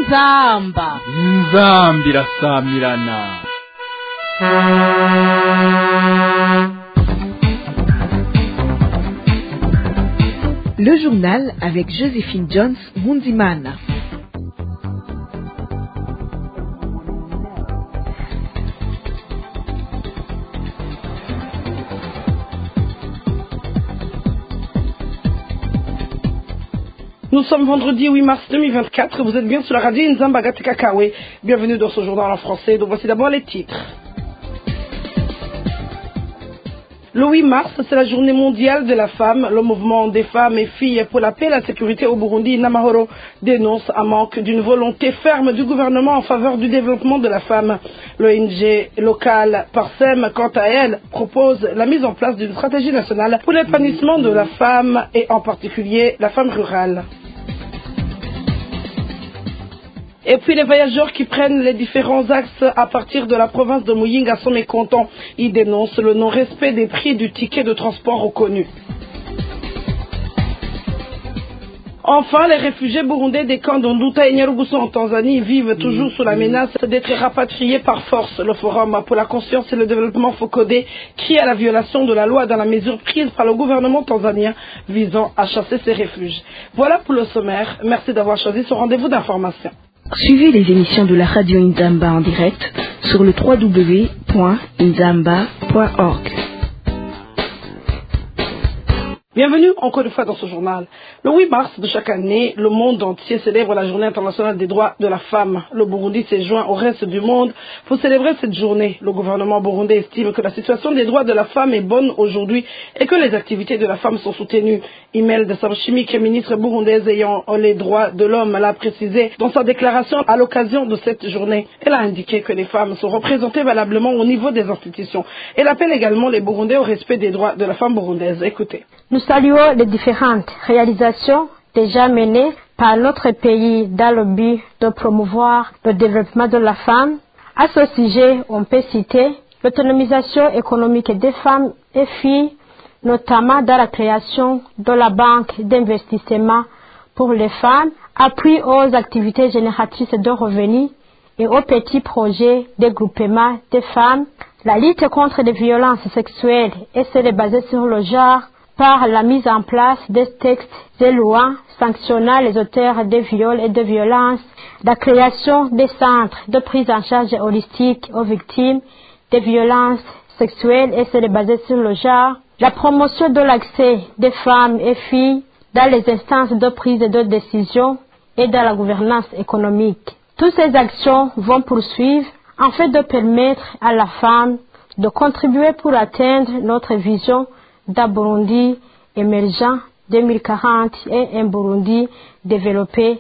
inzamba inzambi irasamirana. Le journal avec Joséphine Jones Mundimana. Nous sommes vendredi 8 mars 2024, vous êtes bien sur la radio Nzamba Gateka-Kawe. Bienvenue dans ce journal en français, donc voici d'abord les titres. Le 8 mars, c'est la journée mondiale de la femme. Le mouvement des femmes et filles pour la paix et la sécurité au Burundi, Namahoro, dénonce un manque d'une volonté ferme du gouvernement en faveur du développement de la femme. L'ONG locale Parsem, quant à elle, propose la mise en place d'une stratégie nationale pour l'épanouissement de la femme et en particulier la femme rurale. Et puis les voyageurs qui prennent les différents axes à partir de la province de Muyinga sont mécontents. Ils dénoncent le non-respect des prix du ticket de transport reconnu. Enfin, les réfugiés burundais des camps d'Onduta et Nyarugusu en Tanzanie vivent toujours sous la menace d'être rapatriés par force. Le Forum pour la conscience et le développement FOCODE crie à la violation de la loi dans la mesure prise par le gouvernement tanzanien visant à chasser ces refuges. Voilà pour le sommaire. Merci d'avoir choisi ce rendez-vous d'information. Suivez les émissions de la radio Nzamba en direct sur le www.nzamba.org. Bienvenue encore une fois dans ce journal. Le 8 mars de chaque année, le monde entier célèbre la journée internationale des droits de la femme. Le Burundi s'est joint au reste du monde pour célébrer cette journée. Le gouvernement burundais estime que la situation des droits de la femme est bonne aujourd'hui et que les activités de la femme sont soutenues. Imelda Samshimi, ministre burundaise ayant les droits de l'homme, l'a précisé dans sa déclaration à l'occasion de cette journée. Elle a indiqué que les femmes sont représentées valablement au niveau des institutions. Elle appelle également les Burundais au respect des droits de la femme burundaise. Écoutez. Nous saluons les différentes réalisations déjà menées par notre pays dans le but de promouvoir le développement de la femme. À ce sujet, on peut citer l'autonomisation économique des femmes et filles, notamment dans la création de la banque d'investissement pour les femmes, appui aux activités génératrices de revenus et aux petits projets de groupement des femmes, la lutte contre les violences sexuelles et celles basées sur le genre, par la mise en place des textes et lois sanctionnant les auteurs de viols et de violences, la création des centres de prise en charge holistique aux victimes de violences sexuelles et celles basées sur le genre, la promotion de l'accès des femmes et filles dans les instances de prise de décision et dans la gouvernance économique. Toutes ces actions vont poursuivre afin de permettre à la femme de contribuer pour atteindre notre vision d'un Burundi émergent 2040 et un Burundi développé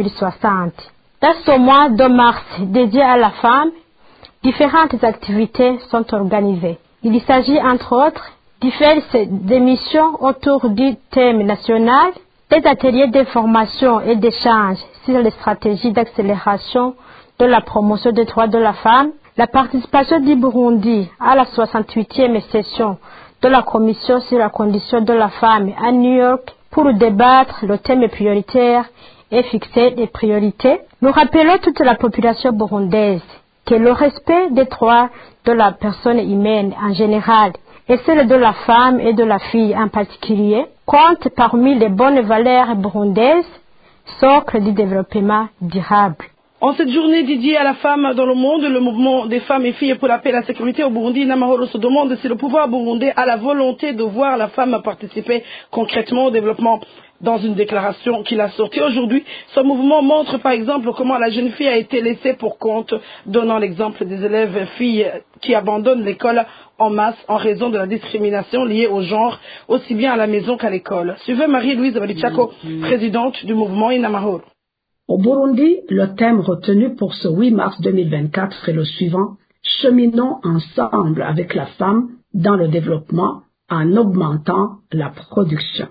2060. Dans ce mois de mars dédié à la femme, différentes activités sont organisées. Il s'agit entre autres diverses émissions autour du thème national, des ateliers d'information et d'échange sur les stratégies d'accélération de la promotion des droits de la femme, la participation du Burundi à la 68e session de la Commission sur la condition de la femme à New York pour débattre le thème prioritaire et fixer les priorités. Nous rappelons toute la population burundaise que le respect des droits de la personne humaine en général et celle de la femme et de la fille en particulier compte parmi les bonnes valeurs burundaises, socle du développement durable. En cette journée dédiée à la femme dans le monde, le mouvement des femmes et filles pour la paix et la sécurité au Burundi, Namahoro, se demande si le pouvoir burundais a la volonté de voir la femme participer concrètement au développement. Dans une déclaration qu'il a sortie aujourd'hui, ce mouvement montre par exemple comment la jeune fille a été laissée pour compte, donnant l'exemple des élèves filles qui abandonnent l'école en masse en raison de la discrimination liée au genre, aussi bien à la maison qu'à l'école. Suivez Marie-Louise Balichako, présidente du mouvement Inamahoro. Au Burundi, le thème retenu pour ce 8 mars 2024 est le suivant: cheminons ensemble avec la femme dans le développement en augmentant la production.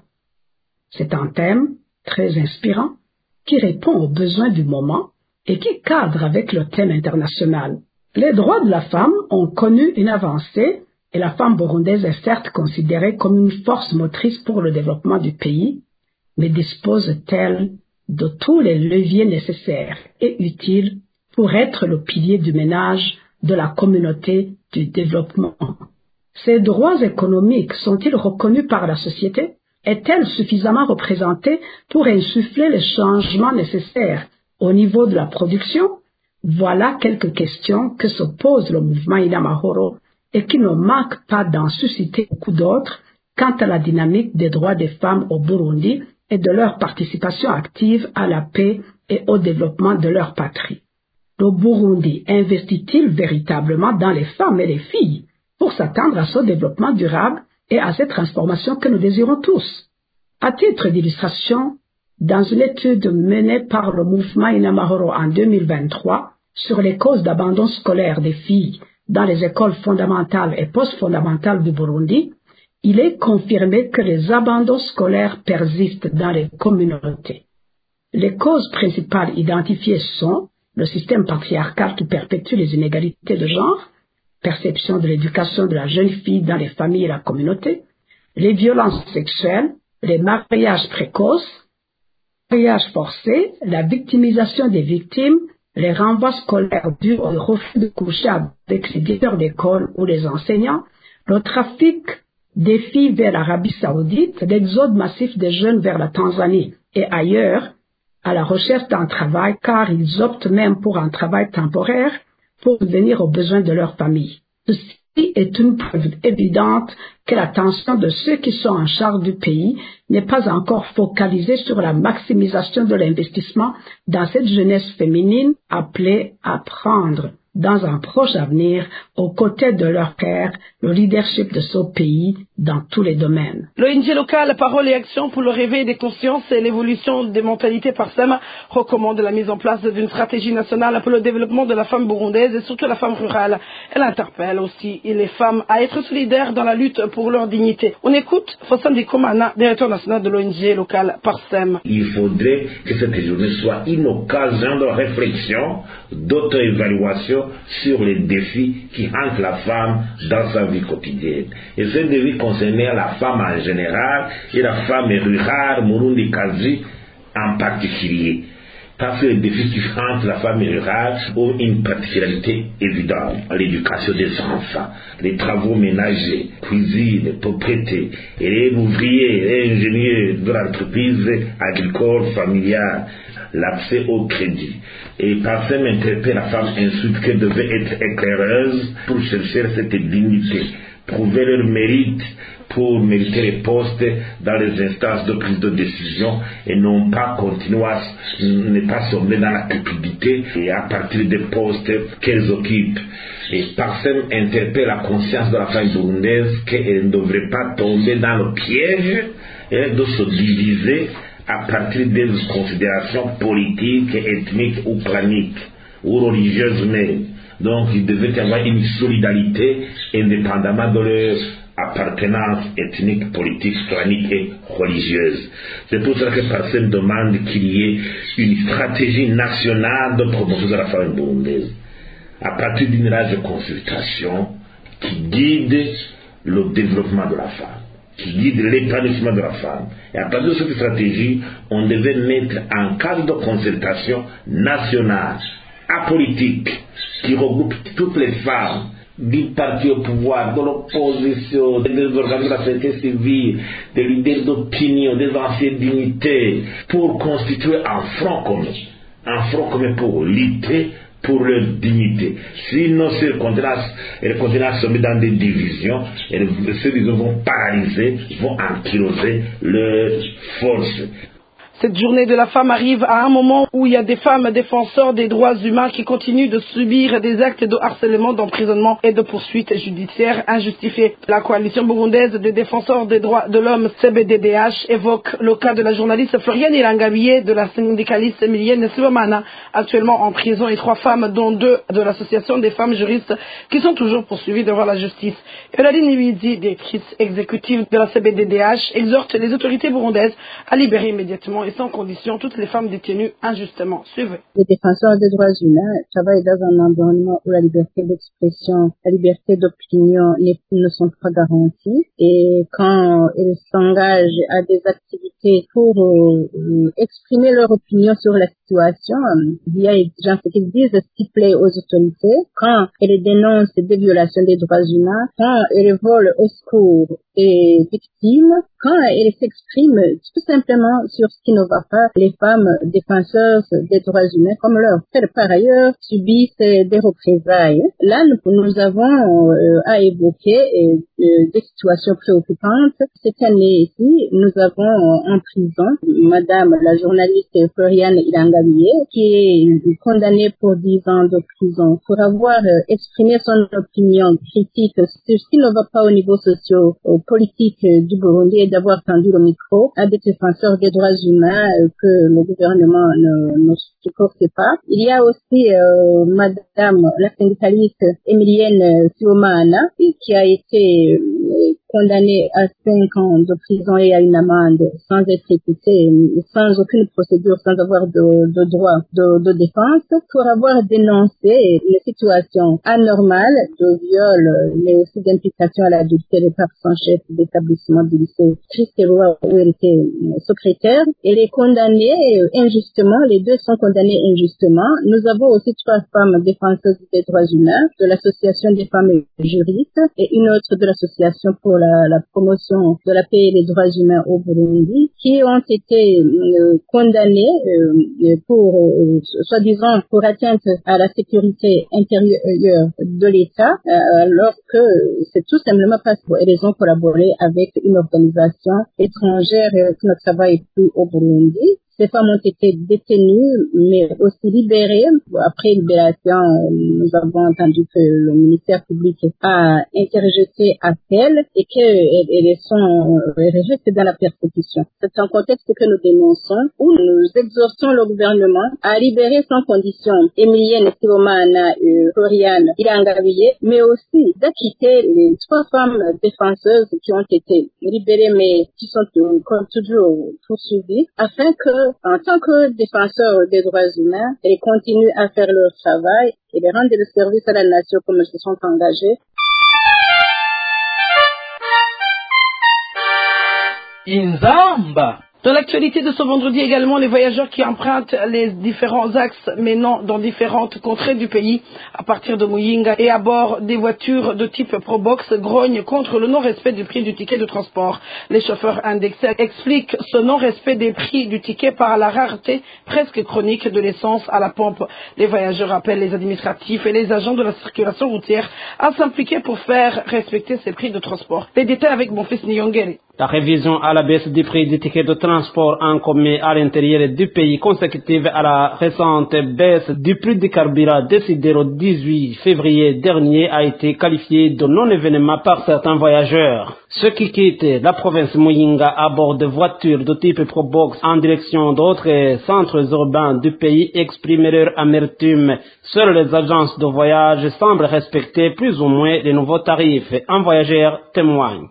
C'est un thème très inspirant qui répond aux besoins du moment et qui cadre avec le thème international. Les droits de la femme ont connu une avancée et la femme burundaise est certes considérée comme une force motrice pour le développement du pays, mais dispose-t-elle de tous les leviers nécessaires et utiles pour être le pilier du ménage de la communauté du développement. Ces droits économiques sont-ils reconnus par la société? Est-elle suffisamment représentée pour insuffler les changements nécessaires au niveau de la production? Voilà quelques questions que se pose le mouvement Inamahoro et qui ne manquent pas d'en susciter beaucoup d'autres quant à la dynamique des droits des femmes au Burundi et de leur participation active à la paix et au développement de leur patrie. Le Burundi investit-il véritablement dans les femmes et les filles pour s'attendre à ce développement durable et à cette transformation que nous désirons tous? À titre d'illustration, dans une étude menée par le mouvement Inamahoro en 2023 sur les causes d'abandon scolaire des filles dans les écoles fondamentales et post-fondamentales du Burundi, il est confirmé que les abandons scolaires persistent dans les communautés. Les causes principales identifiées sont le système patriarcal qui perpétue les inégalités de genre, perception de l'éducation de la jeune fille dans les familles et la communauté, les violences sexuelles, les mariages précoces, mariages forcés, la victimisation des victimes, les renvois scolaires dus au refus de coucher avec les directeurs d'école ou les enseignants, le trafic des filles vers l'Arabie Saoudite, l'exode massif des jeunes vers la Tanzanie et ailleurs, à la recherche d'un travail car ils optent même pour un travail temporaire pour subvenir aux besoins de leur famille. Ceci est une preuve évidente que l'attention de ceux qui sont en charge du pays n'est pas encore focalisée sur la maximisation de l'investissement dans cette jeunesse féminine appelée à prendre dans un proche avenir, aux côtés de leur père, le leadership de ce pays dans tous les domaines. L'ONG locale Parole et Action pour le réveil des consciences et l'évolution des mentalités PARSEM recommande la mise en place d'une stratégie nationale pour le développement de la femme burundaise et surtout la femme rurale. Elle interpelle aussi les femmes à être solidaires dans la lutte pour leur dignité. On écoute Fossam Dikomana, directeur national de l'ONG locale PARSEM. Il faudrait que cette journée soit une occasion de réflexion, d'auto-évaluation sur les défis qui hantent la femme dans sa vie quotidienne. Et ces défis concernent la femme en général et la femme rurale, Murundi Kazi en particulier. Parce que les défis qui hantent la femme rurale ont une particularité évidente. L'éducation des enfants, les travaux ménagers, cuisine, propriété, et les ouvriers et ingénieurs de l'entreprise agricole familiale, l'accès au crédit. Et PARSEM interpelle la femme ensuite qu'elle devait être éclaireuse pour chercher cette dignité, prouver leur mérite pour mériter les postes dans les instances de prise de décision et non pas continuer à ne pas sommer dans la cupidité et à partir des postes qu'elles occupent. Et PARSEM interpelle la conscience de la femme burundaise qu'elle ne devrait pas tomber dans le piège et de se diviser à partir des considérations politiques, ethniques ou claniques ou religieuses même. Donc il devait y avoir une solidarité indépendamment de leur appartenance ethnique, politique, clanique et religieuse. C'est pour cela que PARSEM demande qu'il y ait une stratégie nationale de promotion de la femme burundaise à partir d'une large consultation qui guide le développement de la femme, qui guide l'épanouissement de la femme. Et à partir de cette stratégie, on devait mettre un cadre de concertation nationale, apolitique, qui regroupe toutes les femmes du parti au pouvoir, de l'opposition, des organes de la société civile, des leaders d'opinion, des anciennes dignités, pour constituer un front commun pour lutter pour leur dignité. Sinon, elles continuent à se mettre dans des divisions, et ces divisions vont paralyser, vont ankyloser leurs forces. Cette journée de la femme arrive à un moment où il y a des femmes défenseurs des droits humains qui continuent de subir des actes de harcèlement, d'emprisonnement et de poursuites judiciaires injustifiées. La coalition burundaise des défenseurs des droits de l'homme CBDDH évoque le cas de la journaliste Floriane Ilangabiye, de la syndicaliste Emilienne Sibomana, actuellement en prison, et 3 femmes, dont 2 de l'association des femmes juristes, qui sont toujours poursuivies devant la justice. Eulaline Niwidi, directrice exécutive de la CBDDH, exhorte les autorités burundaises à libérer immédiatement sans condition toutes les femmes détenues injustement. Suivez. Les défenseurs des droits humains travaillent dans un environnement où la liberté d'expression, la liberté d'opinion ne sont pas garanties, et quand ils s'engagent à des activités profité pour exprimer leur opinion sur la situation. Il y a des gens qui disent ce qui plaît aux autorités quand elles dénoncent des violations des droits humains, quand elles volent au secours des victimes, quand elles s'expriment tout simplement sur ce qui ne va pas. Les femmes défenseuses des droits humains, comme leurs frères par ailleurs, subissent des représailles. Là, nous avons à évoquer des situations préoccupantes. Cette année-ci, nous avons en prison Madame la journaliste Floriane Ilangabié, qui est condamnée pour 10 ans de prison pour avoir exprimé son opinion critique sur ce qui ne va pas au niveau socio-politique du Burundi et d'avoir tendu le micro à des défenseurs des droits humains que le gouvernement ne supporte pas. Il y a aussi Madame la syndicaliste Emilienne Siomana qui a été condamnée à 5 ans de prison et à une amende sans être écoutée, sans aucune procédure, sans avoir de droit de défense, pour avoir dénoncé une situation anormale de viol, mais aussi d'implication à l'adultère par son chef d'établissement du lycée Christ-Roi où elle était secrétaire. Elle est condamnée injustement, les deux sont condamnés injustement. Nous avons aussi 3 femmes défenseuses des droits humains de l'association des femmes juristes et une autre de l'association pour la promotion de la paix et des droits humains au Burundi, qui ont été condamnées pour, soi-disant, pour atteinte à la sécurité intérieure de l'État, alors que c'est tout simplement parce qu'elles ont collaboré avec une organisation étrangère qui ne travaille plus au Burundi. Ces femmes ont été détenues, mais aussi libérées. Après libération, nous avons entendu que le ministère public a interjeté appel et qu'elles sont restées dans la persécution. C'est un contexte que nous dénonçons, où nous exhortons le gouvernement à libérer sans condition Emilienne Siomana et Floriane Ilangabié, mais aussi d'acquitter les 3 femmes défenseuses qui ont été libérées, mais qui sont comme toujours poursuivies, afin que en tant que défenseurs des droits humains, ils continuent à faire leur travail et de rendre le service à la nation comme ils se sont engagés. Inzamba. Dans l'actualité de ce vendredi également, les voyageurs qui empruntent les différents axes menant dans différentes contrées du pays à partir de Muyinga et à bord des voitures de type Probox grognent contre le non-respect du prix du ticket de transport. Les chauffeurs indexés expliquent ce non-respect des prix du ticket par la rareté presque chronique de l'essence à la pompe. Les voyageurs appellent les administratifs et les agents de la circulation routière à s'impliquer pour faire respecter ces prix de transport. Les détails avec mon fils Nyongere. La révision à la baisse du prix des tickets de transport en commun à l'intérieur du pays consécutive à la récente baisse du prix du carburant décidée le 18 février dernier a été qualifiée de non-événement par certains voyageurs. Ceux qui quittent la province Muyinga à bord de voitures de type Probox en direction d'autres centres urbains du pays expriment leur amertume. Seules les agences de voyage semblent respecter plus ou moins les nouveaux tarifs. Un voyageur témoigne.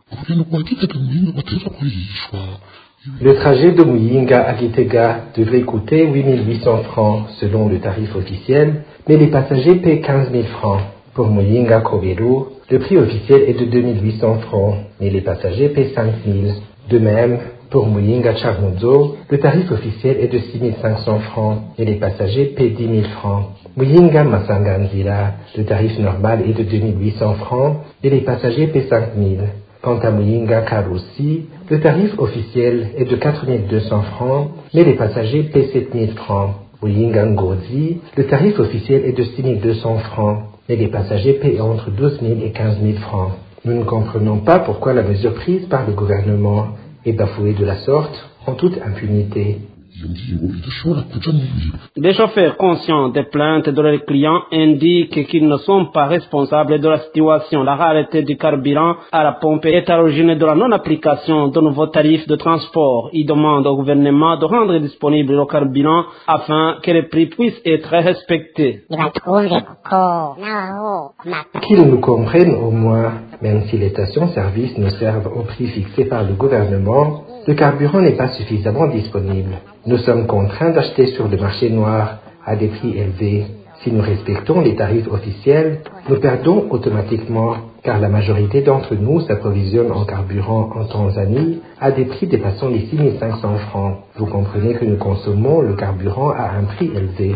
Le trajet de Muyinga à Gitega devrait coûter 8800 francs selon le tarif officiel, mais les passagers paient 15 000 francs. Pour Muyinga Kobelu, le prix officiel est de 2800 francs, mais les passagers paient 5 000. De même, pour Muyinga Charmuzo, le tarif officiel est de 6500 francs et les passagers paient 10 000 francs. Muyinga Masanganzila, le tarif normal est de 2800 francs et les passagers paient 5 000. Quant à Muyinga Karusi, le tarif officiel est de 4200 francs, mais les passagers paient 7000 francs. Muyinga Ngozi, le tarif officiel est de 6200 francs, mais les passagers paient entre 12 000 et 15 000 francs. Nous ne comprenons pas pourquoi la mesure prise par le gouvernement est bafouée de la sorte, en toute impunité. Les chauffeurs conscients des plaintes de leurs clients indiquent qu'ils ne sont pas responsables de la situation. La rareté du carburant à la pompe est à l'origine de la non-application de nouveaux tarifs de transport. Ils demandent au gouvernement de rendre disponible le carburant afin que les prix puissent être respectés. Qu'ils nous comprennent au moins, même si les stations-service nous servent au prix fixé par le gouvernement, le carburant n'est pas suffisamment disponible. Nous sommes contraints d'acheter sur le marché noir à des prix élevés. Si nous respectons les tarifs officiels, nous perdons automatiquement car la majorité d'entre nous s'approvisionne en carburant en Tanzanie à des prix dépassant les 6 500 francs. Vous comprenez que nous consommons le carburant à un prix élevé.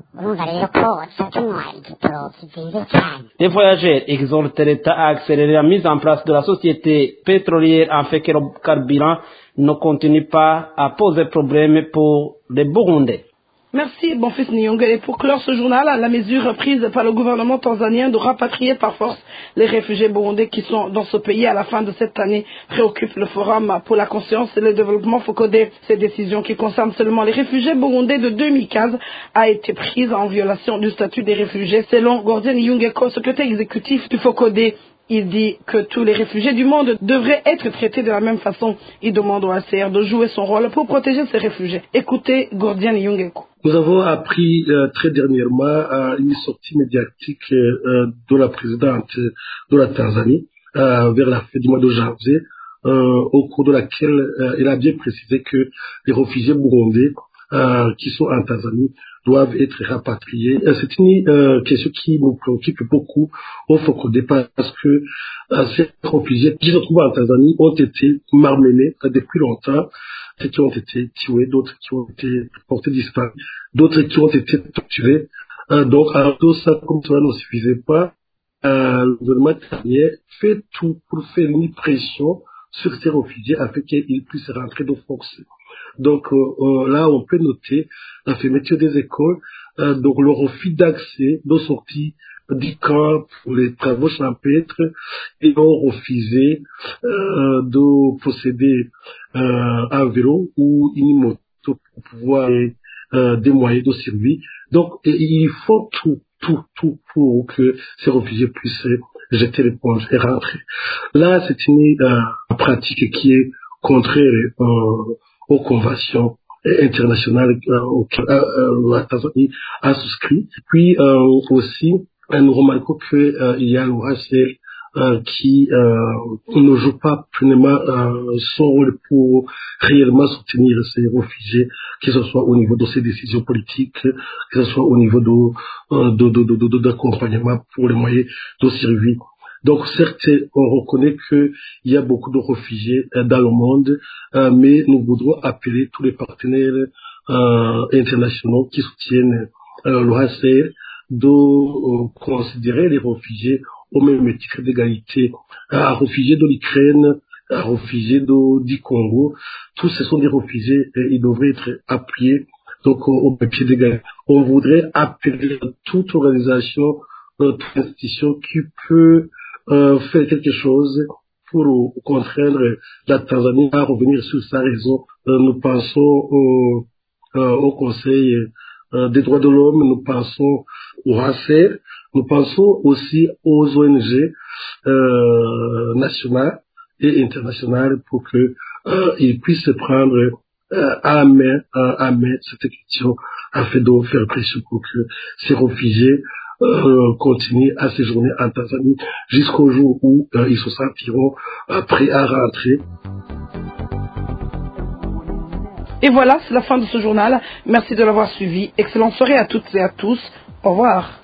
Les voyageurs exhortent l'État à accélérer la mise en place de la société pétrolière afin que le carburant ne continue pas à poser problème pour les Burundais. Merci, Bonfils Nyongue. Et pour clore ce journal, la mesure prise par le gouvernement tanzanien de rapatrier par force les réfugiés burundais qui sont dans ce pays à la fin de cette année préoccupe le Forum pour la conscience et le développement FOCODE. Cette décision qui concerne seulement les réfugiés burundais de 2015 a été prise en violation du statut des réfugiés selon Gordien Nyongeko, secrétaire exécutif du FOCODE. Il dit que tous les réfugiés du monde devraient être traités de la même façon. Il demande au HCR de jouer son rôle pour protéger ces réfugiés. Écoutez Gordien Nyongeko. Nous avons appris très dernièrement une sortie médiatique de la présidente de la Tanzanie vers la fin du mois de janvier, au cours de laquelle elle a bien précisé que les réfugiés burundais qui sont en Tanzanie doivent être rapatriés. C'est une question qui nous préoccupe beaucoup au FOCODE parce que ces réfugiés qui se trouvent en Tanzanie ont été malmenés depuis longtemps, qui ont été tués, d'autres qui ont été portés disparus, d'autres qui ont été torturés. Donc, alors tout ça, comme cela ne suffisait pas, le gouvernement italien fait tout pour faire une pression sur ces réfugiés afin qu'ils puissent rentrer de force. Donc là, on peut noter la fermeture des écoles, donc le refus d'accès, de sortie du camp pour les travaux champêtres, et ont refusé de posséder un vélo ou une moto pour pouvoir des moyens de survie. Donc il faut tout pour que ces réfugiés puissent jeter l'éponge et rentrer. Là, c'est une pratique qui est contraire aux conventions internationales auxquelles la Tanzanie a souscrit. Puis aussi, nous remarquons qu'il y a l'OHCR qui ne joue pas pleinement son rôle pour réellement soutenir ces réfugiés, que ce soit au niveau de ces décisions politiques, que ce soit au niveau d'accompagnement pour les moyens de survie. Donc certes, on reconnaît qu'il y a beaucoup de réfugiés dans le monde, mais nous voudrons appeler tous les partenaires internationaux qui soutiennent l'OHCR de considérer les réfugiés au même titre d'égalité. Réfugiés de l'Ukraine, réfugiés du Congo, tous ce sont des réfugiés et ils devraient être appuyés donc au pied d'égalité. On voudrait appeler toute organisation, toute institution qui peut faire quelque chose pour contraindre la Tanzanie à revenir sur sa raison. Nous pensons au Conseil des droits de l'homme, nous pensons au HCR, nous pensons aussi aux ONG nationales et internationales pour que ils puissent prendre à main cette question afin de faire pression pour que ces réfugiés continuer à séjourner en Tanzanie jusqu'au jour où ils se sentiront prêts à rentrer. Et voilà, c'est la fin de ce journal. Merci de l'avoir suivi. Excellente soirée à toutes et à tous. Au revoir.